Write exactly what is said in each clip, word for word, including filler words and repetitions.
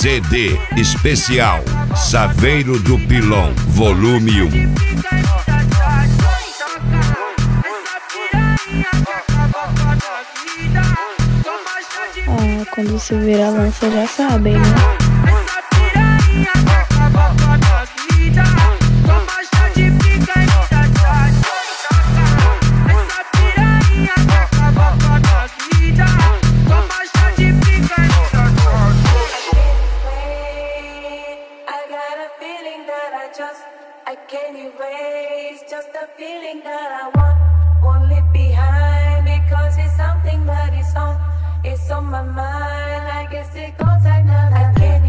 C D especial Saveiro do Pilão, volume um. Ah, quando se vira lança já sabem, né? I can't erase just the feeling that I want. Won't leave behind because it's something that is on. It's on my mind. I guess it goes like that. I can't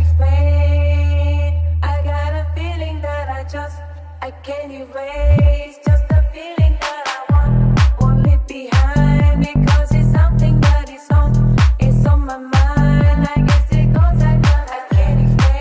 explain. I got a feeling that I just I can't erase just the feeling that I want. Won't leave behind because it's something that is on. It's on my mind. I guess it goes like that. I can't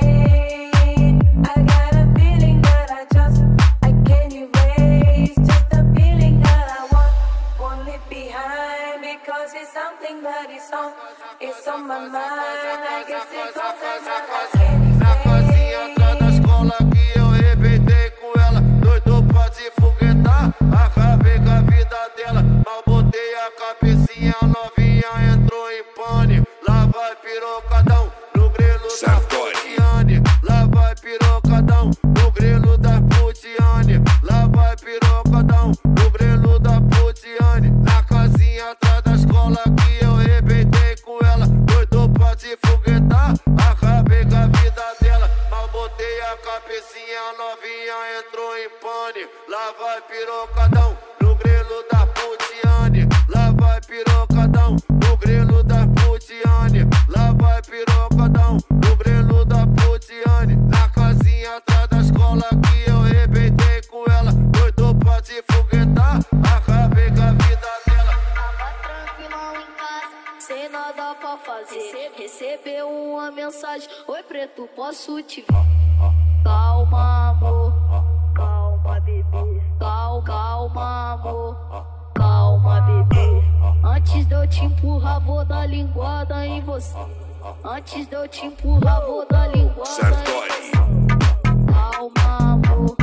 explain. I got a feeling that I just I can't erase just the feeling that I want. Won't leave behind because it's something that is on. It's on my mind. I guess it goes like that. I can't explain. Na casinha atrás da escola que eu rebentei com ela, doido pra se foguetar, acabei com a vida dela. Mal botei a cabecinha, novinha entrou em pane. Lá vai pirocadão no grelo da Putiane. Lá vai pirocadão no grelo da Putiane. Lá vai pirocadão no grelo da Putiane. Na casinha atrás da escola que eu rebentei com ela, doido pra se foguetar, acabei com a vida dela. Mal botei a cabecinha, novinha entrou em pane. Lá vai pirocadão no grelo da Putiane. Lá vai pirocadão no grelo da Putiane. Lá vai pirocadão no grelo da Putiane. Na casinha atrás da escola que eu rebentei com ela, doido pra se foguetar, acabei com a vida dela. Tava tranquilão em casa, sem nada pra fazer. Recebeu uma mensagem: oi preto, posso te ver? Calma amor, calma bebê. Calma, calma amor, calma bebê. Antes de eu te empurrar, vou dar linguada em você. Antes de eu te empurrar, vou dar linguada em você. Calma amor,